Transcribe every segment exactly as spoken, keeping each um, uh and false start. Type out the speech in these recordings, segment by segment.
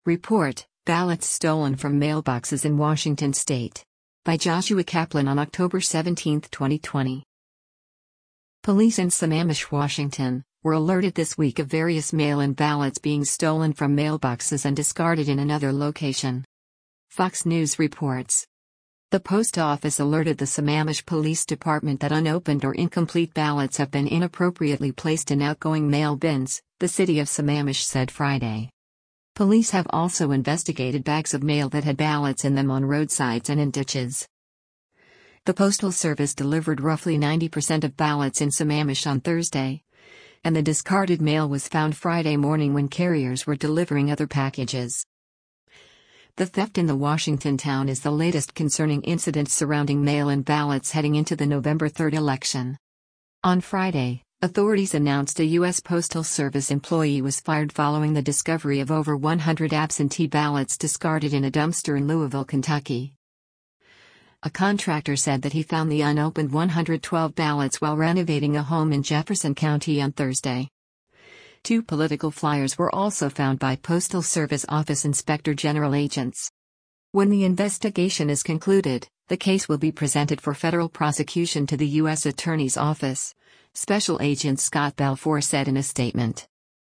Report, ballots stolen from mailboxes in Washington state. By Joshua Kaplan on October seventeenth, twenty twenty. Police in Sammamish, Washington, were alerted this week of various mail-in ballots being stolen from mailboxes and discarded in another location. Fox News reports. The post office alerted the Sammamish Police Department that unopened or incomplete ballots have been inappropriately placed in outgoing mail bins, the city of Sammamish said Friday. Police have also investigated bags of mail that had ballots in them on roadsides and in ditches. The Postal Service delivered roughly ninety percent of ballots in Sammamish on Thursday, and the discarded mail was found Friday morning when carriers were delivering other packages. The theft in the Washington town is the latest concerning incidents surrounding mail-in ballots heading into the November third election. On Friday, authorities announced a U S Postal Service employee was fired following the discovery of over one hundred absentee ballots discarded in a dumpster in Louisville, Kentucky. A contractor said that he found the unopened one hundred twelve ballots while renovating a home in Jefferson County on Thursday. Two political flyers were also found by Postal Service Office Inspector General agents. When the investigation is concluded, the case will be presented for federal prosecution to the U S Attorney's Office, Special Agent Scott Balfour said in a statement.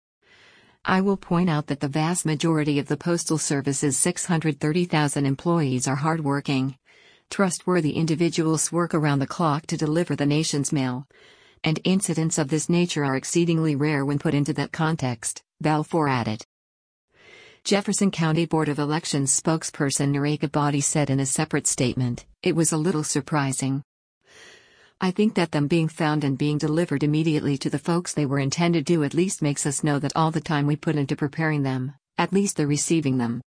I will point out that the vast majority of the Postal Service's six hundred thirty thousand employees are hardworking, trustworthy individuals work around the clock to deliver the nation's mail, and incidents of this nature are exceedingly rare when put into that context, Balfour added. Jefferson County Board of Elections spokesperson Nareka Body said in a separate statement, "It was a little surprising. I think that them being found and being delivered immediately to the folks they were intended to at least makes us know that all the time we put into preparing them, at least they're receiving them."